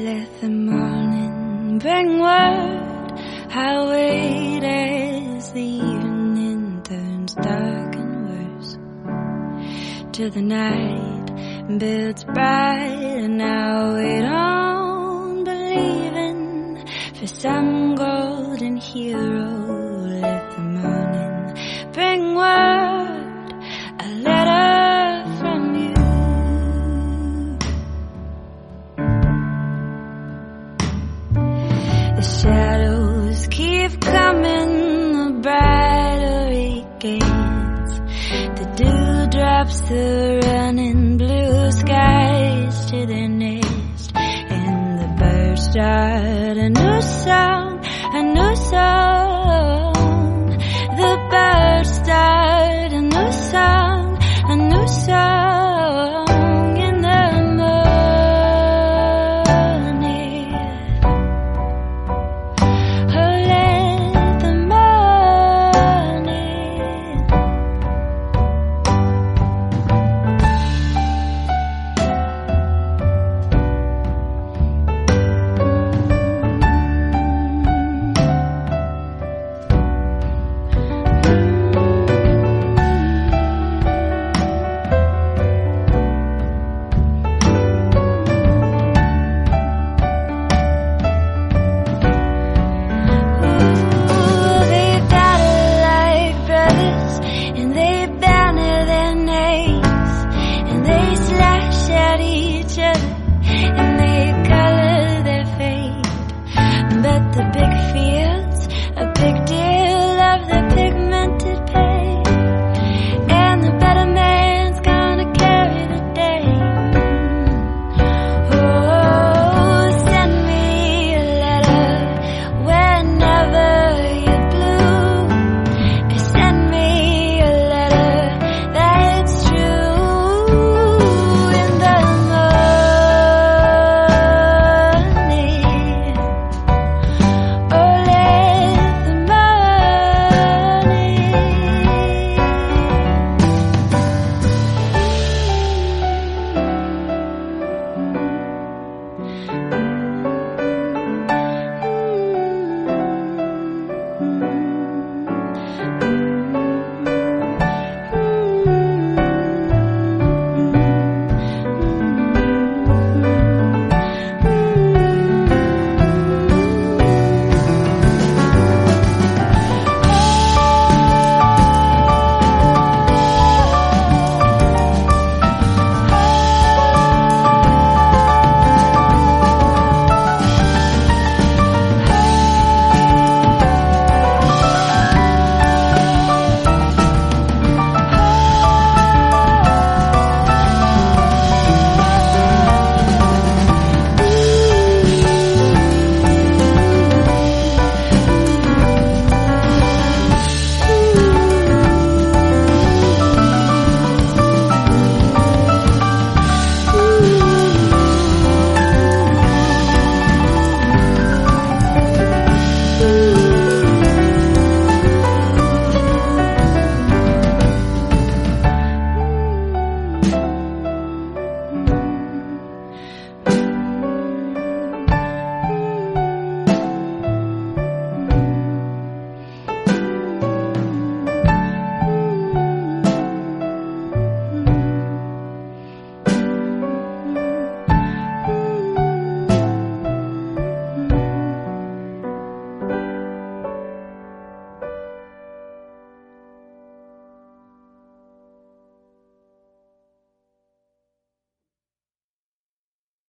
Let the morning bring word. I'll wait as the evening turns dark and worse, till the night builds bright, and I'll wait on, believing for some golden hero. Let the morning bring word, a letter from you. The shadows keep coming, the brighter it gets. The dewdrops, the running blue skies to their nest, and the birds start a new song, a new song. The birds start a new song, a new song in the morning. Oh, let the and